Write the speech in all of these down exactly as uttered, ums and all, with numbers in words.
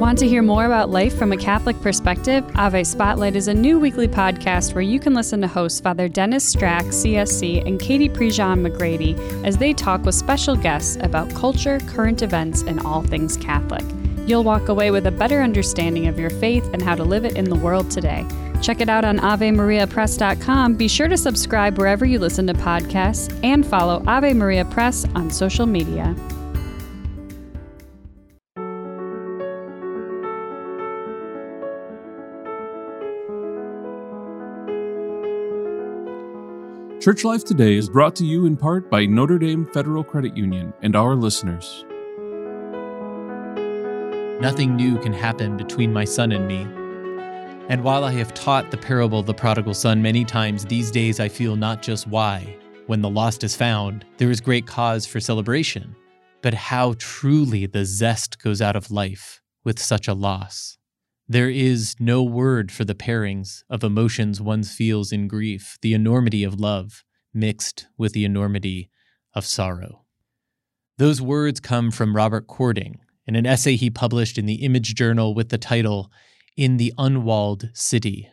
Want to hear more about life from a Catholic perspective? Ave Spotlight is a new weekly podcast where you can listen to hosts Father Dennis Strack, C S C, and Katie Prejean McGrady as they talk with special guests about culture, current events, and all things Catholic. You'll walk away with a better understanding of your faith and how to live it in the world today. Check it out on ave maria press dot com. Be sure to subscribe wherever you listen to podcasts and follow Ave Maria Press on social media. Church Life Today is brought to you in part by Notre Dame Federal Credit Union and our listeners. Nothing new can happen between my son and me. And while I have taught the parable of the prodigal son many times, these days I feel not just why, when the lost is found, there is great cause for celebration, but how truly the zest goes out of life with such a loss. There is no word for the pairings of emotions one feels in grief, the enormity of love mixed with the enormity of sorrow. Those words come from Robert Cording in an essay he published in the Image Journal with the title, In the Unwalled City.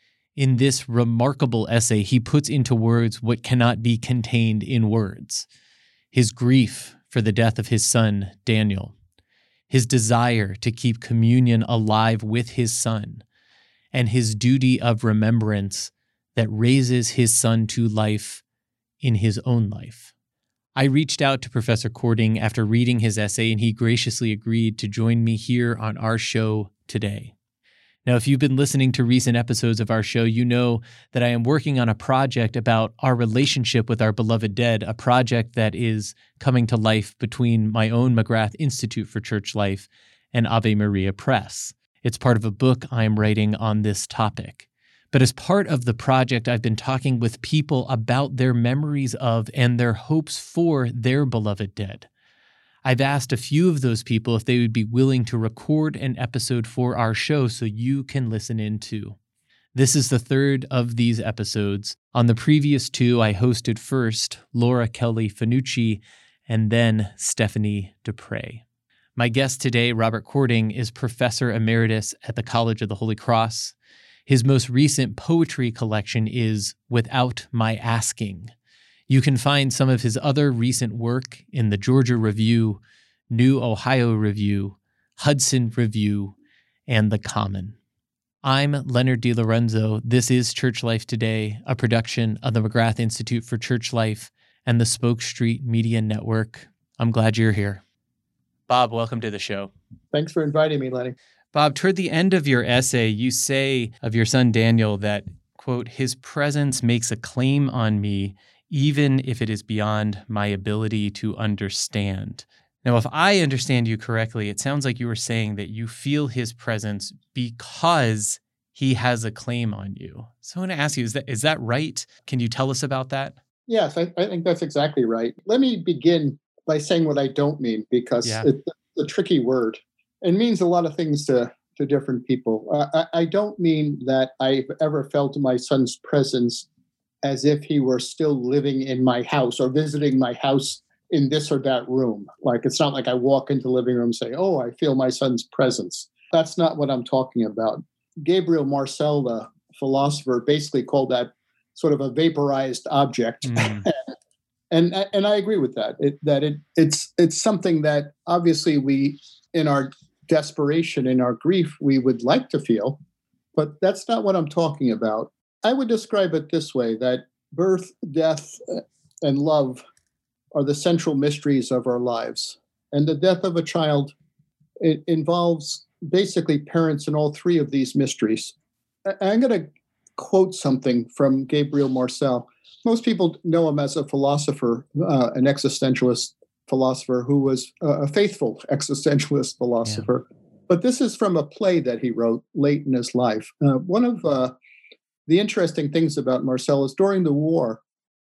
In this remarkable essay, he puts into words what cannot be contained in words: his grief for the death of his son, Daniel, his desire to keep communion alive with his son, and his duty of remembrance that raises his son to life in his own life. I reached out to Professor Cording after reading his essay, and he graciously agreed to join me here on our show today. Now, if you've been listening to recent episodes of our show, you know that I am working on a project about our relationship with our beloved dead, a project that is coming to life between my own McGrath Institute for Church Life and Ave Maria Press. It's part of a book I am writing on this topic. But as part of the project, I've been talking with people about their memories of and their hopes for their beloved dead. I've asked a few of those people if they would be willing to record an episode for our show so you can listen in too. This is the third of these episodes. On the previous two, I hosted first Laura Kelly Fanucci and then Stephanie Dupre. My guest today, Robert Cording, is Professor Emeritus at the College of the Holy Cross. His most recent poetry collection is Without My Asking. You can find some of his other recent work in the Georgia Review, New Ohio Review, Hudson Review, and The Common. I'm Leonard DiLorenzo. This is Church Life Today, a production of the McGrath Institute for Church Life and the Spoke Street Media Network. I'm glad you're here. Bob, welcome to the show. Thanks for inviting me, Lenny. Bob, toward the end of your essay, you say of your son Daniel that, quote, his presence makes a claim on me even if it is beyond my ability to understand. Now, if I understand you correctly, it sounds like you were saying that you feel his presence because he has a claim on you. So I want to ask you, is that is that right? Can you tell us about that? Yes, I, I think that's exactly right. Let me begin by saying what I don't mean, because yeah. it's a tricky word. It means a lot of things to, to different people. Uh, I, I don't mean that I've ever felt my son's presence as if he were still living in my house or visiting my house in this or that room. Like, it's not like I walk into the living room and say, oh, I feel my son's presence. That's not what I'm talking about. Gabriel Marcel, the philosopher, basically called that sort of a vaporized object. Mm. and and I agree with that, it, that it it's it's something that obviously we, in our desperation, in our grief, we would like to feel, but that's not what I'm talking about. I would describe it this way, that birth, death, and love are the central mysteries of our lives. And the death of a child, it involves basically parents in all three of these mysteries. I'm going to quote something from Gabriel Marcel. Most people know him as a philosopher, uh, an existentialist philosopher who was a faithful existentialist philosopher. Yeah. But this is from a play that he wrote late in his life. Uh, one of uh, the interesting things about Marcel is during the war,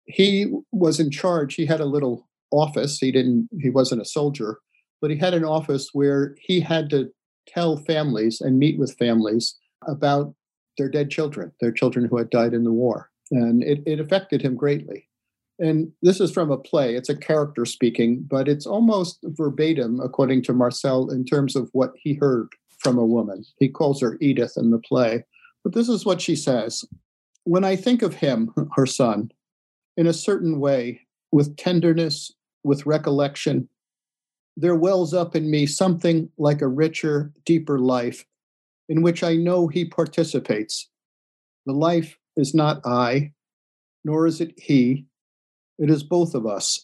he was in charge. He had a little office. He didn't, he wasn't a soldier, but he had an office where he had to tell families and meet with families about their dead children, their children who had died in the war. And it, it affected him greatly. And this is from a play. It's a character speaking, but it's almost verbatim, according to Marcel, in terms of what he heard. from a woman. He calls her Edith in the play. But this is what she says. When I think of him, her son, in a certain way, with tenderness, with recollection, there wells up in me something like a richer, deeper life in which I know he participates. The life is not I, nor is it he. It is both of us.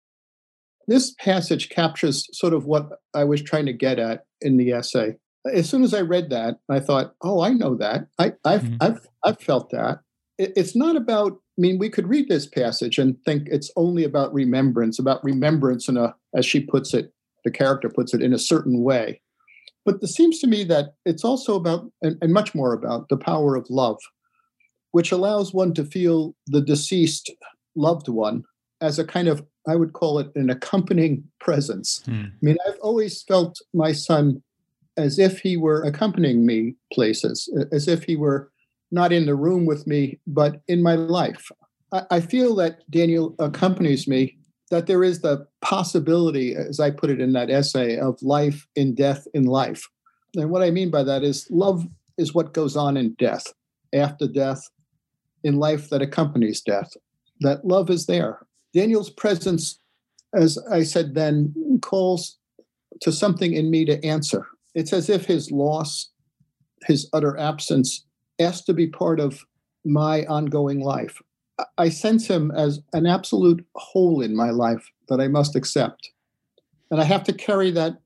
This passage captures sort of what I was trying to get at in the essay. As soon as I read that, I thought, oh, I know that. I, I've, mm-hmm. I've, I've felt that. It, it's not about, I mean, we could read this passage and think it's only about remembrance, about remembrance in a, as she puts it, the character puts it, in a certain way. But it seems to me that it's also about, and, and much more about, the power of love, which allows one to feel the deceased loved one as a kind of, I would call it an accompanying presence. Hmm. I mean, I've always felt my son as if he were accompanying me places, as if he were not in the room with me, but in my life. I, I feel that Daniel accompanies me, that there is the possibility, as I put it in that essay, of life in death in life. And what I mean by that is love is what goes on in death, after death, in life that accompanies death. That love is there. Daniel's presence, as I said then, calls to something in me to answer. It's as if his loss, his utter absence, asked to be part of my ongoing life. I sense him as an absolute whole in my life that I must accept. And I have to carry that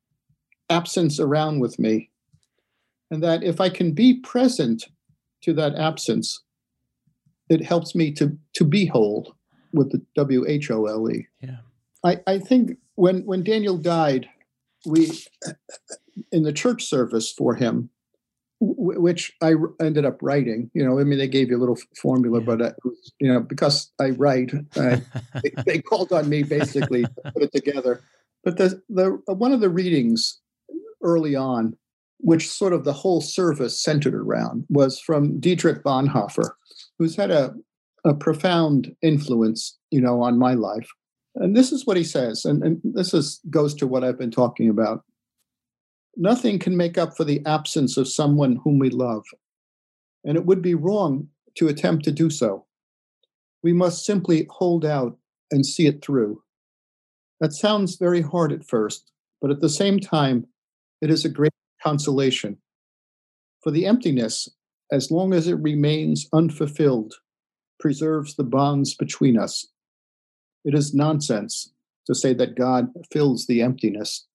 absence around with me. And that if I can be present to that absence, it helps me to, to be whole, with the W H O L E. Yeah. I, I think when, when Daniel died, we, in the church service for him, w- which I ended up writing, you know, I mean, they gave you a little formula, yeah. but, uh, you know, because I write, uh, they, they called on me basically to put it together. But the, the one of the readings early on, which sort of the whole service centered around, was from Dietrich Bonhoeffer, who's had a a profound influence, you know, on my life. And this is what he says, and, and this is goes to what I've been talking about. Nothing can make up for the absence of someone whom we love, and it would be wrong to attempt to do so. We must simply hold out and see it through. That sounds very hard at first, but at the same time, it is a great consolation. For the emptiness, as long as it remains unfulfilled, preserves the bonds between us. It is nonsense to say that God fills the emptiness.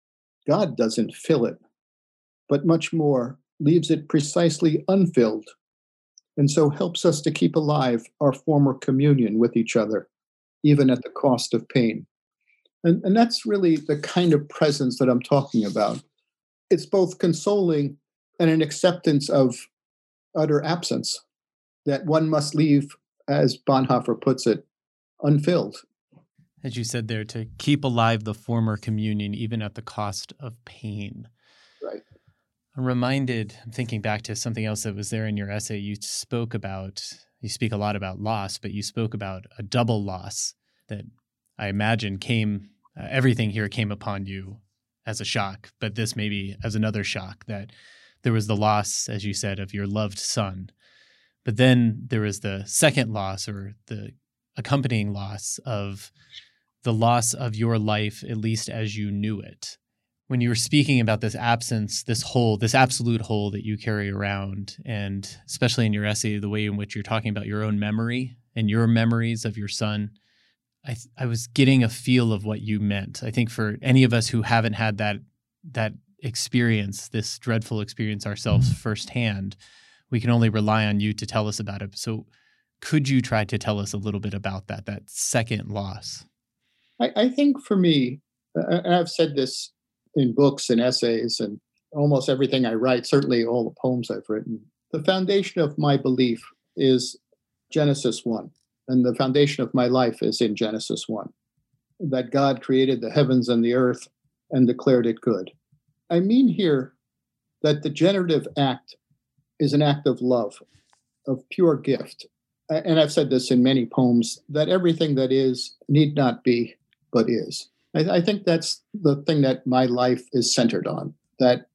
God doesn't fill it, but much more leaves it precisely unfilled, and so helps us to keep alive our former communion with each other, even at the cost of pain. And, and that's really the kind of presence that I'm talking about. It's both consoling and an acceptance of utter absence, that one must leave, as Bonhoeffer puts it, unfilled. As you said there, to keep alive the former communion, even at the cost of pain. Right. I'm reminded, I'm thinking back to something else that was there in your essay. You spoke about, you speak a lot about loss, but you spoke about a double loss that I imagine came, uh, everything here came upon you as a shock, but this maybe as another shock, that there was the loss, as you said, of your loved son. But then there was the second loss, or the accompanying loss of the loss of your life, at least as you knew it. When you were speaking about this absence, this hole, this absolute hole that you carry around, and especially in your essay, the way in which you're talking about your own memory and your memories of your son, I, th- I was getting a feel of what you meant. I think for any of us who haven't had that that experience, this dreadful experience ourselves firsthand, we can only rely on you to tell us about it. So could you try to tell us a little bit about that, that second loss? I, I think for me, and I've said this in books and essays and almost everything I write, certainly all the poems I've written, the foundation of my belief is Genesis one. And the foundation of my life is in Genesis one, that God created the heavens and the earth and declared it good. I mean here that the generative act is an act of love, of pure gift. And I've said this in many poems, that everything that is need not be, but is. I, I think that's the thing that my life is centered on, that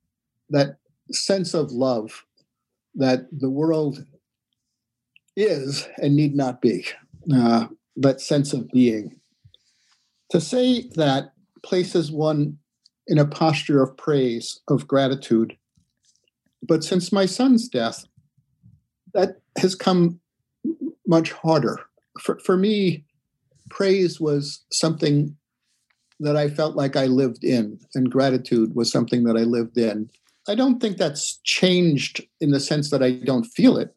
that sense of love that the world is and need not be, uh, that sense of being. To say that places one in a posture of praise, of gratitude. But since my son's death, that has come much harder. For, for me, praise was something that I felt like I lived in, and gratitude was something that I lived in. I don't think that's changed in the sense that I don't feel it.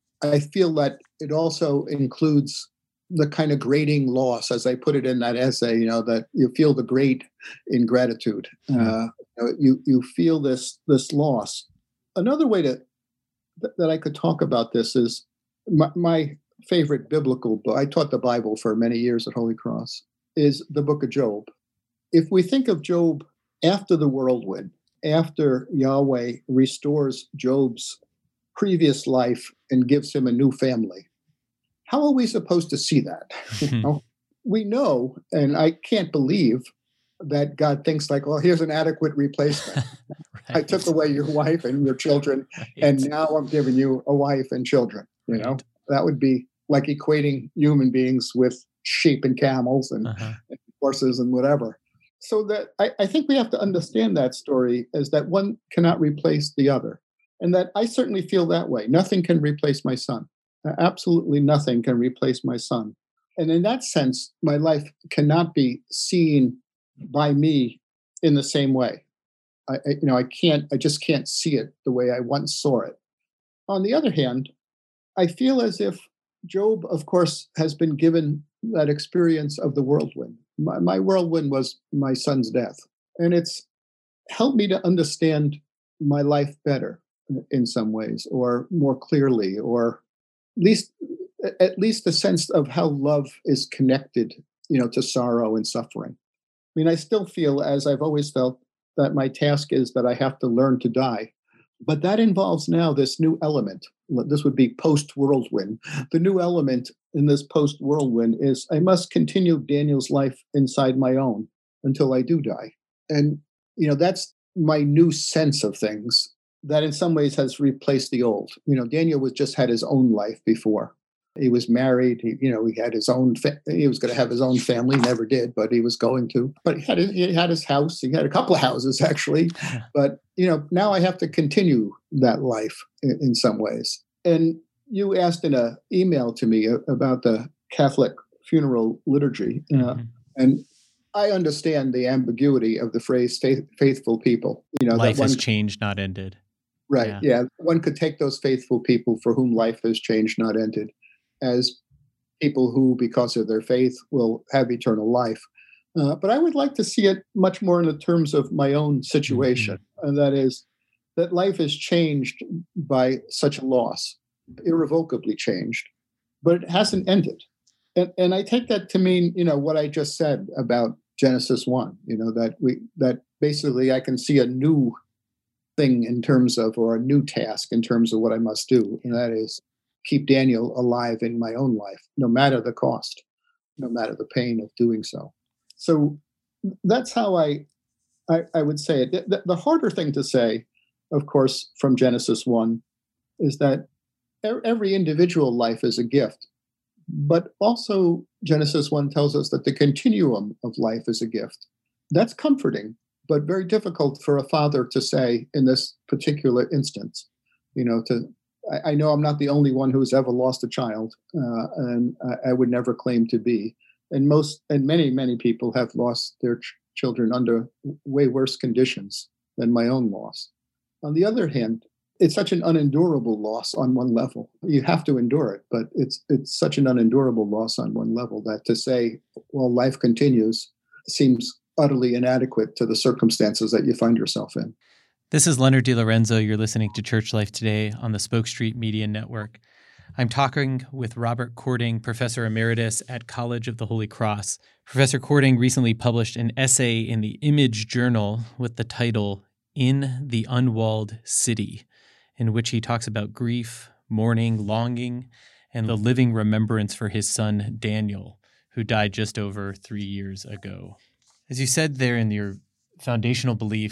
I feel that it also includes the kind of grating loss, as I put it in that essay, you know, that you feel the grate in gratitude. Uh, you you feel this this loss. Another way to th- that I could talk about this is my, my favorite biblical book. I taught the Bible for many years at Holy Cross, is the book of Job. If we think of Job after the whirlwind, after Yahweh restores Job's previous life and gives him a new family, how are we supposed to see that? You know? We know, and I can't believe that God thinks like, well, here's an adequate replacement. Right. I took away your wife and your children, right. and now I'm giving you a wife and children. You right. know, that would be like equating human beings with sheep and camels and, uh-huh. and horses and whatever. So that I, I think we have to understand that story as that one cannot replace the other. And that I certainly feel that way. Nothing can replace my son. Absolutely nothing can replace my son. And in that sense, my life cannot be seen by me in the same way. I, I, you know, I can't, I just can't see it the way I once saw it. On the other hand, I feel as if Job, of course, has been given that experience of the whirlwind. My, my whirlwind was my son's death. And it's helped me to understand my life better in some ways, or more clearly, or at least at least the sense of how love is connected, you know, to sorrow and suffering. I mean, I still feel, as I've always felt, that my task is that I have to learn to die. But that involves now this new element. This would be post-whirlwind. The new element in this post-whirlwind is I must continue Daniel's life inside my own until I do die. And, you know, that's my new sense of things that in some ways has replaced the old. You know, Daniel was just had his own life before. He was married. He, you know, he had his own. Fa- he was going to have his own family. Never did, but he was going to. But he had his, he had his house. He had a couple of houses actually. But you know, now I have to continue that life in, in some ways. And you asked in an email to me about the Catholic funeral liturgy, uh, mm-hmm. and I understand the ambiguity of the phrase faith, "faithful people." You know, life that one, has changed, not ended. Right. Yeah. yeah. One could take those faithful people for whom life has changed, not ended, as people who, because of their faith, will have eternal life. Uh, but I would like to see it much more in the terms of my own situation. Mm-hmm. And that is that life is changed by such a loss, irrevocably changed, but it hasn't ended. And, and I take that to mean, you know, what I just said about Genesis one, you know, that we, that basically I can see a new thing in terms of, or a new task in terms of what I must do. And that is keep Daniel alive in my own life, no matter the cost, no matter the pain of doing so. So that's how I, I, I would say it. The, the harder thing to say, of course, from Genesis one, is that every individual life is a gift. But also Genesis one tells us that the continuum of life is a gift. That's comforting, but very difficult for a father to say in this particular instance. You know, to I, I know I'm not the only one who's ever lost a child, uh, and I, I would never claim to be. And most, and many, many people have lost their ch- children under way worse conditions than my own loss. On the other hand, it's such an unendurable loss on one level. You have to endure it, but it's it's such an unendurable loss on one level that to say, well, life continues seems utterly inadequate to the circumstances that you find yourself in. This is Leonard DiLorenzo. You're listening to Church Life Today on the Spoke Street Media Network. I'm talking with Robert Cording, Professor Emeritus at College of the Holy Cross. Professor Cording recently published an essay in the Image Journal with the title, In the Unwalled City, in which he talks about grief, mourning, longing, and the living remembrance for his son, Daniel, who died just over three years ago. As you said there in your foundational belief,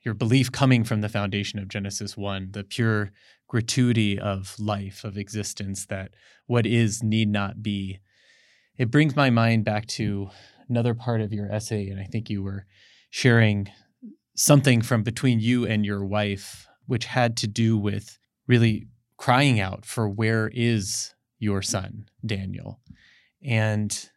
your belief coming from the foundation of Genesis one, the pure gratuity of life, of existence, that what is need not be. It brings my mind back to another part of your essay, and I think you were sharing something from between you and your wife, which had to do with really crying out for where is your son, Daniel. And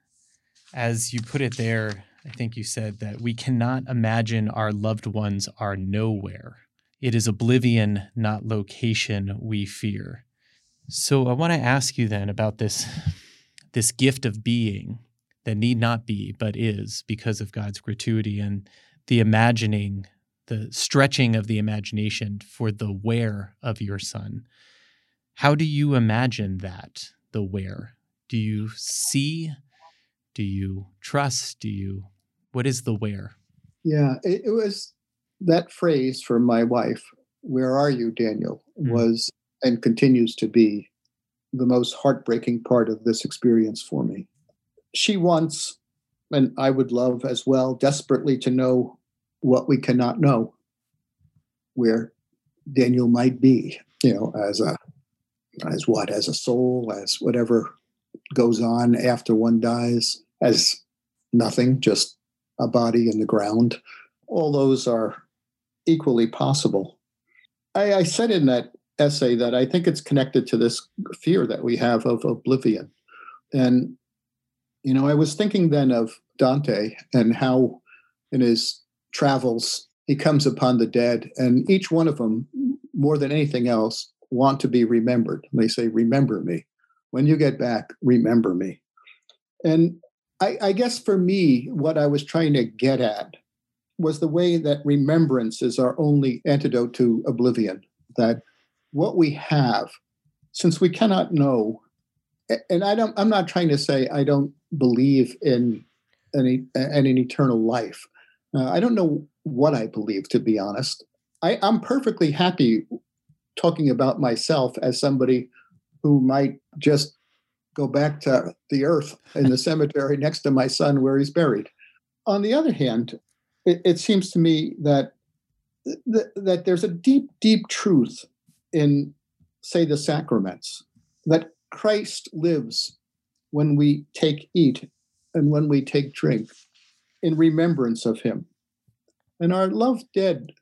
as you put it there, I think you said that we cannot imagine our loved ones are nowhere. It is oblivion, not location, we fear. So I want to ask you then about this, this gift of being that need not be, but is because of God's gratuity, and the imagining, the stretching of the imagination for the where of your son. How do you imagine that, the where? Do you see? Do you trust? Do you, what is the where? Yeah, it, it was that phrase from my wife, "Where are you, Daniel?" mm. was and continues to be the most heartbreaking part of this experience for me. She wants, and I would love as well, desperately to know what we cannot know, where Daniel might be, you know, as a, as what, as a soul, as whatever goes on after one dies, as nothing, just a body in the ground. All those are equally possible. I, I said in that essay that I think it's connected to this fear that we have of oblivion. And, you know, I was thinking then of Dante and how in his travels he comes upon the dead, and each one of them, more than anything else, want to be remembered. They say, "Remember me. When you get back, remember me." And I, I guess for me, what I was trying to get at was the way that remembrance is our only antidote to oblivion, that what we have, since we cannot know, and I don't, I'm not trying to say I don't believe in an, in an eternal life. Uh, I don't know what I believe, to be honest. I, I'm perfectly happy talking about myself as somebody who might just go back to the earth in the cemetery next to my son where he's buried. On the other hand, it, it seems to me that, th- that there's a deep, deep truth in, say, the sacraments, that Christ lives when we take, eat, and when we take drink, in remembrance of him. And our loved dead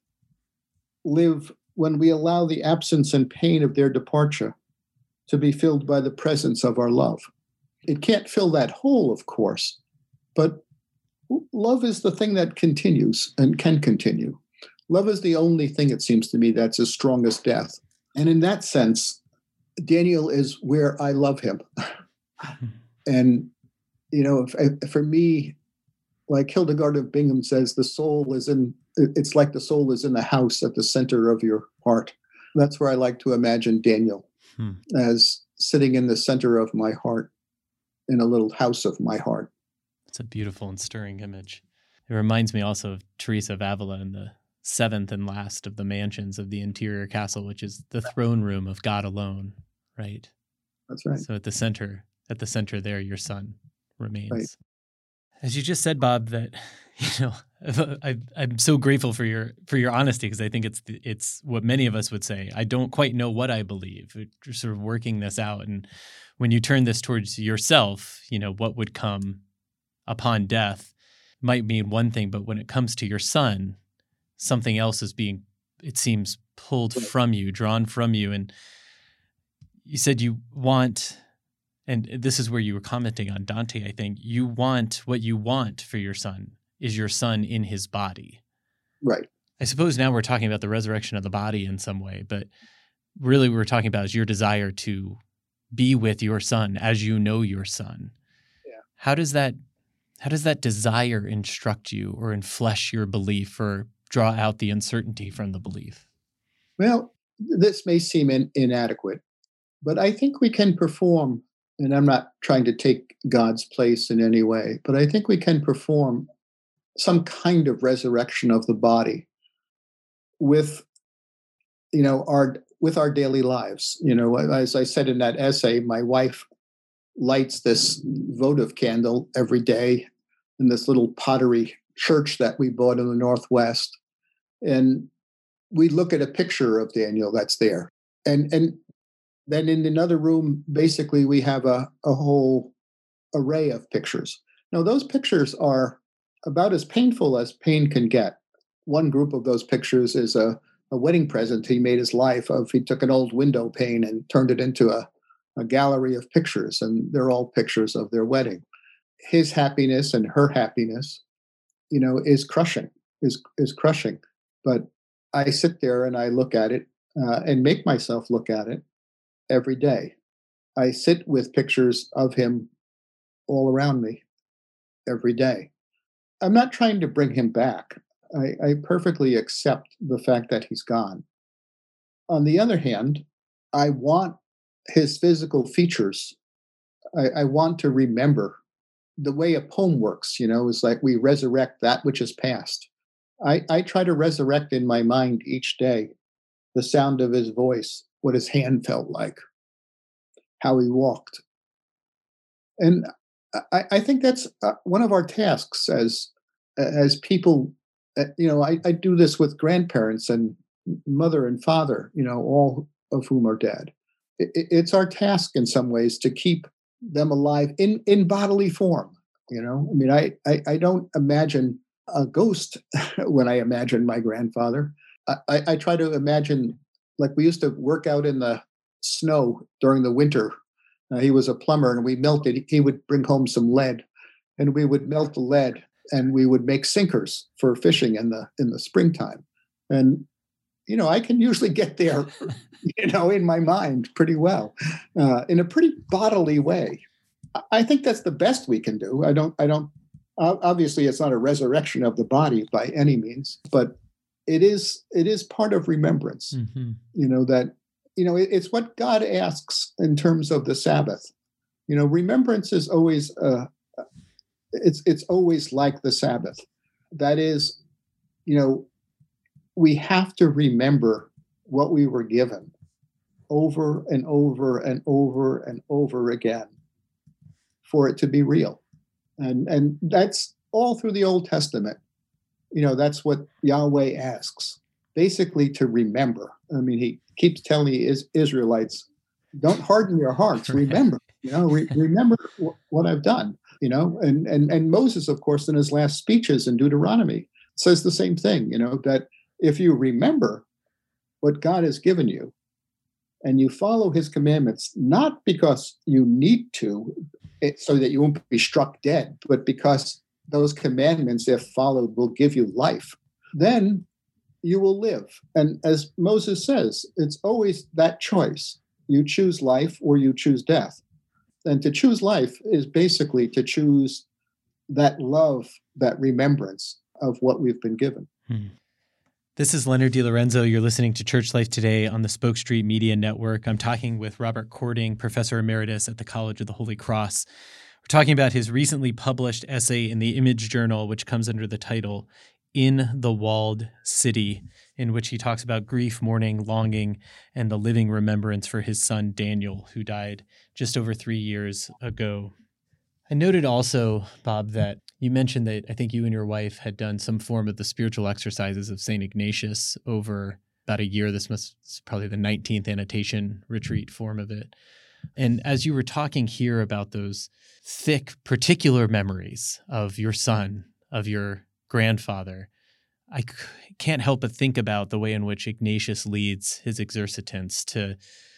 live when we allow the absence and pain of their departure to be filled by the presence of our love. It can't fill that hole, of course, but love is the thing that continues and can continue. Love is the only thing, it seems to me, that's as strong as death. And in that sense, Daniel is where I love him. And, you know, if, for me, like Hildegard of Bingen says, the soul is in, it's like the soul is in the house at the center of your heart. That's where I like to imagine Daniel, hmm. as sitting in the center of my heart, in a little house of my heart. It's a beautiful and stirring image. It reminds me also of Teresa of Avila in the seventh and last of the mansions of the interior castle, which is the throne room of God alone, right? That's right. So at the center, at the center there, your son remains. Right. As you just said, Bob, that, you know, I, I'm so grateful for your for your honesty, because I think it's it's what many of us would say. I don't quite know what I believe. You're sort of working this out, and when you turn this towards yourself, you know, what would come upon death might mean one thing, but when it comes to your son, something else is being, it seems, pulled from you, drawn from you. And you said you want. And this is where you were commenting on Dante, I think. You want, what you want for your son is your son in his body. Right. I suppose now we're talking about the resurrection of the body in some way, but really what we're talking about is your desire to be with your son as you know your son. Yeah. How does that, how does that desire instruct you or enflesh your belief or draw out the uncertainty from the belief? Well, this may seem in, inadequate, but I think we can perform. And I'm not trying to take God's place in any way, but I think we can perform some kind of resurrection of the body with, you know, our with our daily lives. You know, as I said in that essay, my wife lights this votive candle every day in this little pottery church that we bought in the Northwest. And we look at a picture of Daniel that's there. And and then in another room, basically, we have a, a whole array of pictures. Now, those pictures are about as painful as pain can get. One group of those pictures is a, a wedding present he made his life of. He took an old window pane and turned it into a, a gallery of pictures, and they're all pictures of their wedding. His happiness and her happiness, you know, is crushing, is is crushing. But I sit there and I look at it uh, and make myself look at it every day. I sit with pictures of him all around me every day. I'm not trying to bring him back. I, I perfectly accept the fact that he's gone. On the other hand, I want his physical features. I, I want to remember the way a poem works, you know, is like we resurrect that which is past. I, I try to resurrect in my mind each day the sound of his voice, what his hand felt like, how he walked. And I, I think that's uh, one of our tasks as as people. Uh, you know, I, I do this with grandparents and mother and father, you know, all of whom are dead. It, it's our task in some ways to keep them alive in, in bodily form. You know, I mean, I, I, I don't imagine a ghost when I imagine my grandfather. I, I try to imagine, like we used to work out in the snow during the winter. Uh, he was a plumber and we melted. He would bring home some lead and we would melt the lead and we would make sinkers for fishing in the in the springtime. And, you know, I can usually get there, you know, in my mind pretty well, uh, in a pretty bodily way. I think that's the best we can do. I don't, I don't, obviously it's not a resurrection of the body by any means, but it is, it is part of remembrance, mm-hmm. you know, that, you know, it, it's what God asks in terms of the Sabbath. You know, remembrance is always, uh, it's, it's always like the Sabbath. That is, you know, we have to remember what we were given over and over and over and over again for it to be real. And, and that's all through the Old Testament. You know, that's what Yahweh asks, basically to remember. I mean, he keeps telling his Israelites, don't harden your hearts. Remember, you know, re- remember w- what I've done, you know, and, and, and Moses, of course, in his last speeches in Deuteronomy says the same thing, you know, that if you remember what God has given you and you follow his commandments, not because you need to, it, so that you won't be struck dead, but because those commandments, if followed, will give you life, then you will live. And as Moses says, it's always that choice. You choose life or you choose death. And to choose life is basically to choose that love, that remembrance of what we've been given. Hmm. This is Leonard DiLorenzo. You're listening to Church Life Today on the Spoke Street Media Network. I'm talking with Robert Cording, Professor Emeritus at the College of the Holy Cross. We're talking about his recently published essay in the Image Journal, which comes under the title, In the Walled City, in which he talks about grief, mourning, longing, and the living remembrance for his son Daniel, who died just over three years ago. I noted also, Bob, that you mentioned that I think you and your wife had done some form of the spiritual exercises of Saint Ignatius over about a year. This must probably the nineteenth annotation retreat form of it. And as you were talking here about those thick, particular memories of your son, of your grandfather, I can't help but think about the way in which Ignatius leads his exercitants to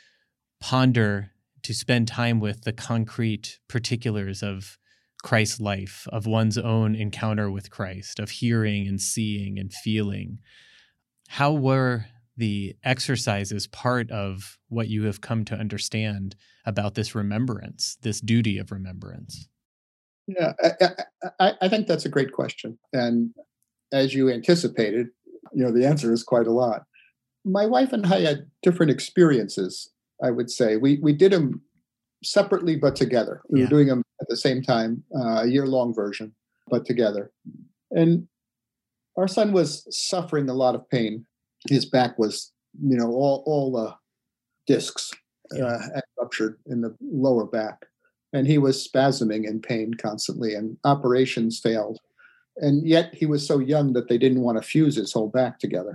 ponder, to spend time with the concrete particulars of Christ's life, of one's own encounter with Christ, of hearing and seeing and feeling. How were the exercises part of what you have come to understand about this remembrance, this duty of remembrance? Yeah, I, I, I think that's a great question. And as you anticipated, you know, the answer is quite a lot. My wife and I had different experiences, I would say. We we did them separately, but together. We yeah. were doing them at the same time, uh, a year-long version, but together. And our son was suffering a lot of pain. His back was, you know, all all the discs yeah. uh, had ruptured in the lower back. And he was spasming in pain constantly, and operations failed. And yet he was so young that they didn't want to fuse his whole back together.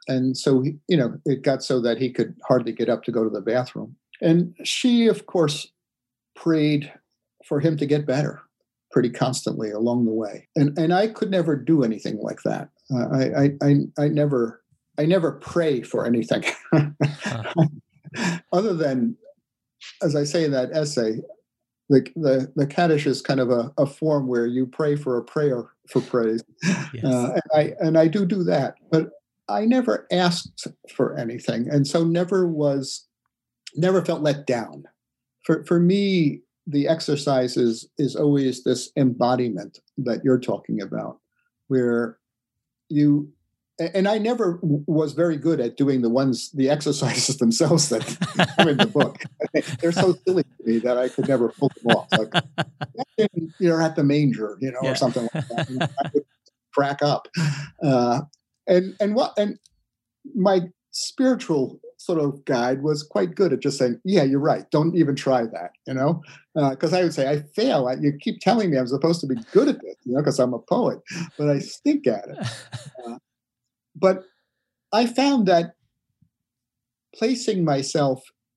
And so, he, you know, it got so that he could hardly get up to go to the bathroom. And she, of course, prayed for him to get better pretty constantly along the way. And and I could never do anything like that. Uh, I, I I I never I never pray for anything huh. other than, as I say in that essay, the the, the Kaddish is kind of a, a form where you pray for a prayer for praise. Yes. Uh, and I and I do do that, but I never asked for anything, and so never was, never felt let down. For for me, the exercise is, is always this embodiment that you're talking about, where you, and I never was very good at doing the ones, the exercises themselves that are in the book. They're so silly to me that I could never pull them off. Like, you're at the manger, you know, yeah. or something like that. And I would crack up. Uh, and, and what, and my spiritual sort of guide was quite good at just saying, yeah, you're right. Don't even try that, you know? Because uh, I would say, I fail. I, you keep telling me I'm supposed to be good at this, you know, because I'm a poet, but I stink at it. Uh, but I found that placing myself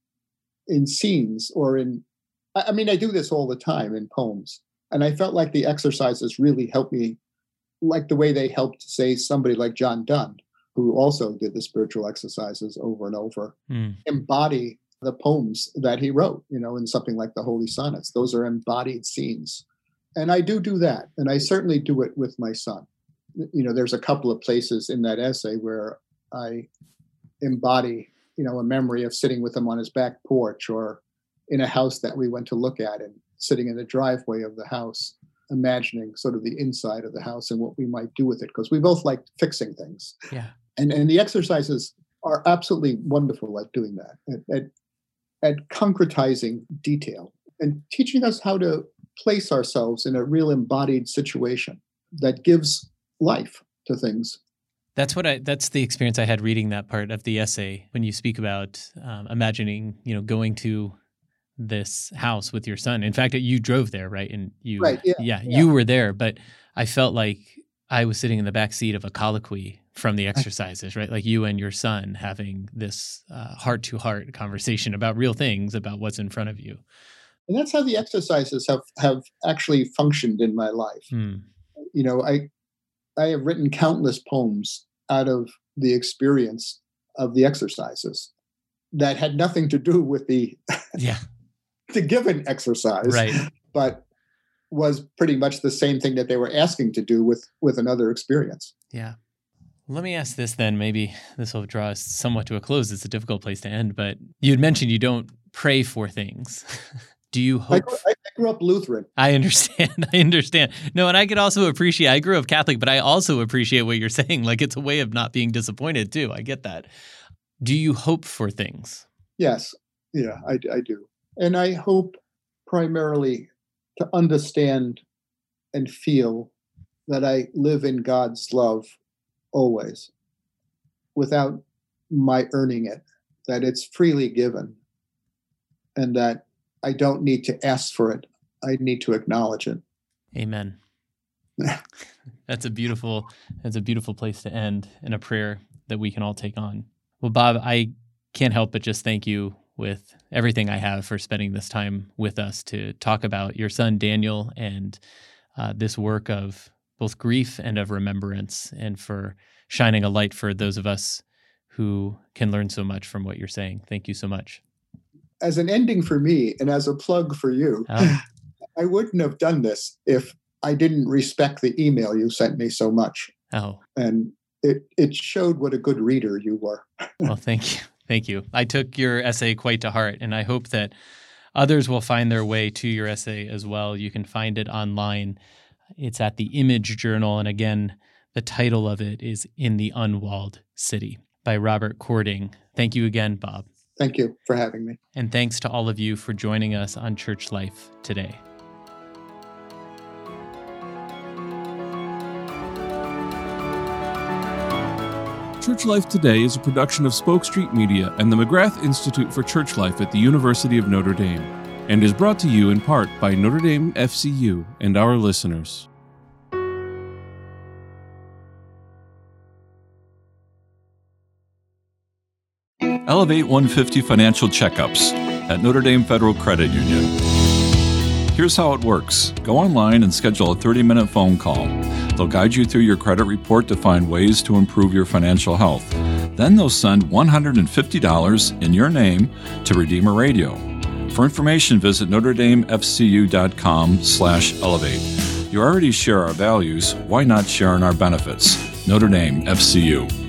in scenes or in, I, I mean, I do this all the time in poems. And I felt like the exercises really helped me, like the way they helped, say, somebody like John Donne, who also did the spiritual exercises over and over, mm. embody the poems that he wrote, you know, in something like the Holy Sonnets. Those are embodied scenes. And I do do that. And I certainly do it with my son. You know, there's a couple of places in that essay where I embody, you know, a memory of sitting with him on his back porch or in a house that we went to look at and sitting in the driveway of the house, imagining sort of the inside of the house and what we might do with it, because we both like fixing things. Yeah. And and the exercises are absolutely wonderful at doing that, at, at, at concretizing detail and teaching us how to place ourselves in a real embodied situation that gives life to things. That's what I, that's the experience I had reading that part of the essay when you speak about um, imagining, you know, going to this house with your son. In fact, you drove there, right? And you, right, yeah, yeah, yeah, you were there, but I felt like I was sitting in the back seat of a colloquy from the exercises, right? Like you and your son having this uh, heart-to-heart conversation about real things, about what's in front of you. And that's how the exercises have, have actually functioned in my life. Hmm. You know, I I have written countless poems out of the experience of the exercises that had nothing to do with the yeah the given exercise, right? But was pretty much the same thing that they were asking to do with with another experience. Yeah. Let me ask this then. Maybe this will draw us somewhat to a close. It's a difficult place to end, but you had mentioned you don't pray for things. Do you hope? I grew, I grew up Lutheran. I understand. I understand. No, and I could also appreciate, I grew up Catholic, but I also appreciate what you're saying. Like it's a way of not being disappointed too. I get that. Do you hope for things? Yes. Yeah, I, I do. And I hope primarily to understand and feel that I live in God's love always, without my earning it, that it's freely given, and that I don't need to ask for it. I need to acknowledge it. Amen. That's a beautiful, that's a beautiful place to end, in a prayer that we can all take on. Well, Bob, I can't help but just thank you with everything I have for spending this time with us to talk about your son, Daniel, and uh, this work of both grief and of remembrance, and for shining a light for those of us who can learn so much from what you're saying. Thank you so much. As an ending for me and as a plug for you, oh. I wouldn't have done this if I didn't respect the email you sent me so much. Oh. And it, it showed what a good reader you were. Well, thank you. Thank you. I took your essay quite to heart, and I hope that others will find their way to your essay as well. You can find it online. It's at the Image Journal, and again, the title of it is In the Unwalled City by Robert Cording. Thank you again, Bob. Thank you for having me. And thanks to all of you for joining us on Church Life today. Church Life Today is a production of Spoke Street Media and the McGrath Institute for Church Life at the University of Notre Dame, and is brought to you in part by Notre Dame F C U and our listeners. Elevate one fifty Financial Checkups at Notre Dame Federal Credit Union. Here's how it works. Go online and schedule a thirty-minute phone call. They'll guide you through your credit report to find ways to improve your financial health. Then they'll send one hundred fifty dollars in your name to Redeemer Radio. For information, visit NotreDameFCU.com slash elevate. You already share our values. Why not share in our benefits? Notre Dame F C U.